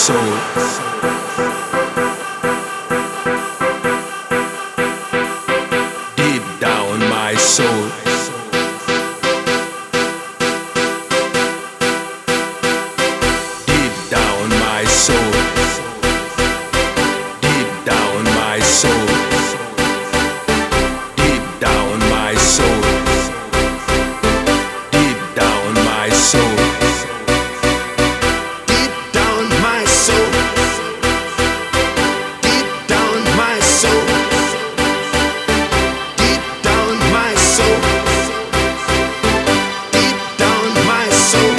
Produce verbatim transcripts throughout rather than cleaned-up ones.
soul. Deep down my soul. Deep down my soul. Deep down my soul. Deep down my soul. Deep down my soul. Deep down my soul. Deep down my soul. Deep down my soul. Deep down my soul.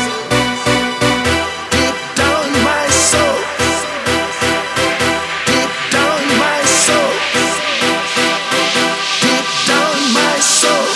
Deep down my soul. Deep down my soul. Deep down my soul.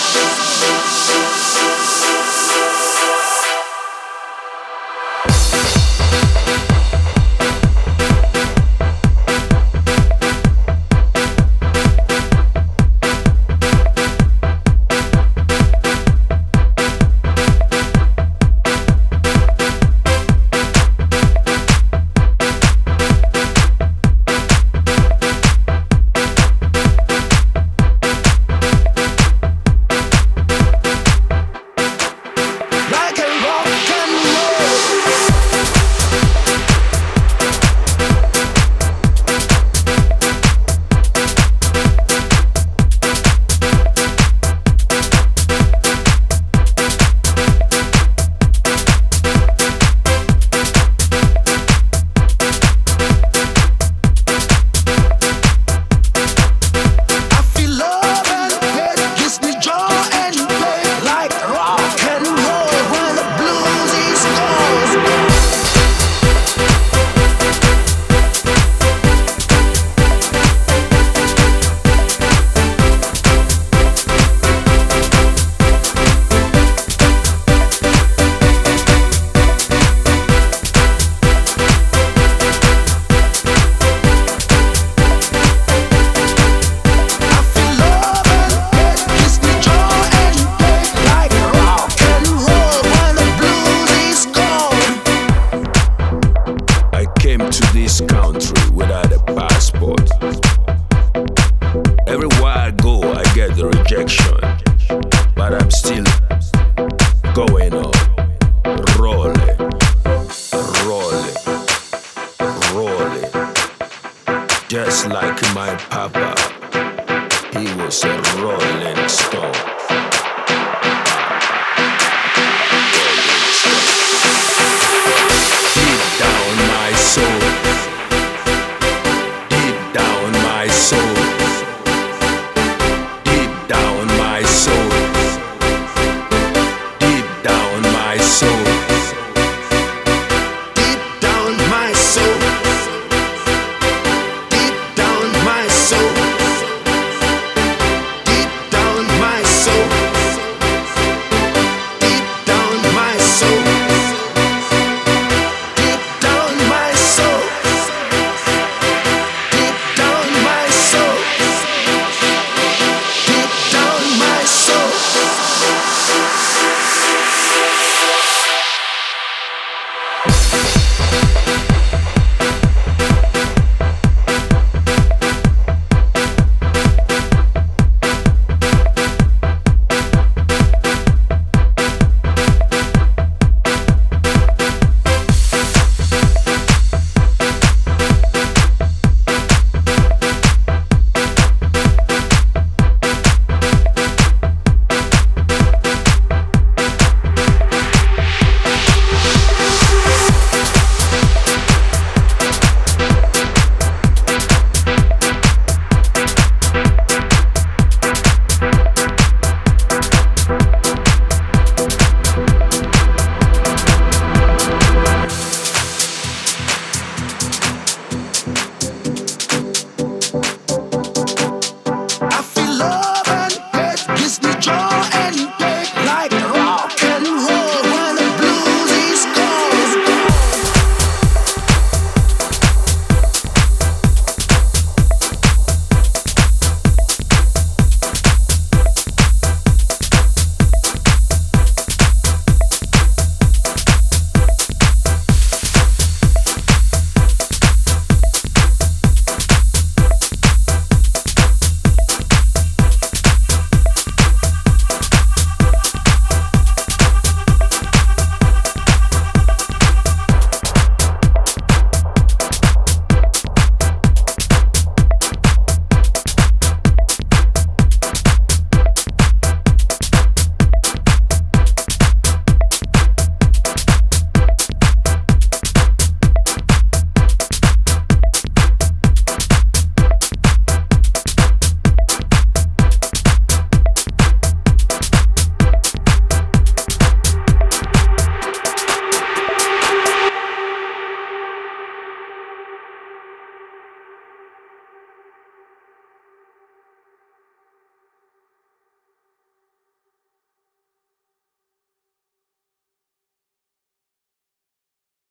Like a rock and roll. I feel love and hate, gives me joy and pain. Like rock and roll when the blues is gone. I feel love and hate, gives me joy and pain. Like rock and roll when the blues is gone. I came to this country without a passport. Everywhere I go, I get the rejection. But I'm still going on, rolling, rolling, rolling. Just like my papa, he was a rolling.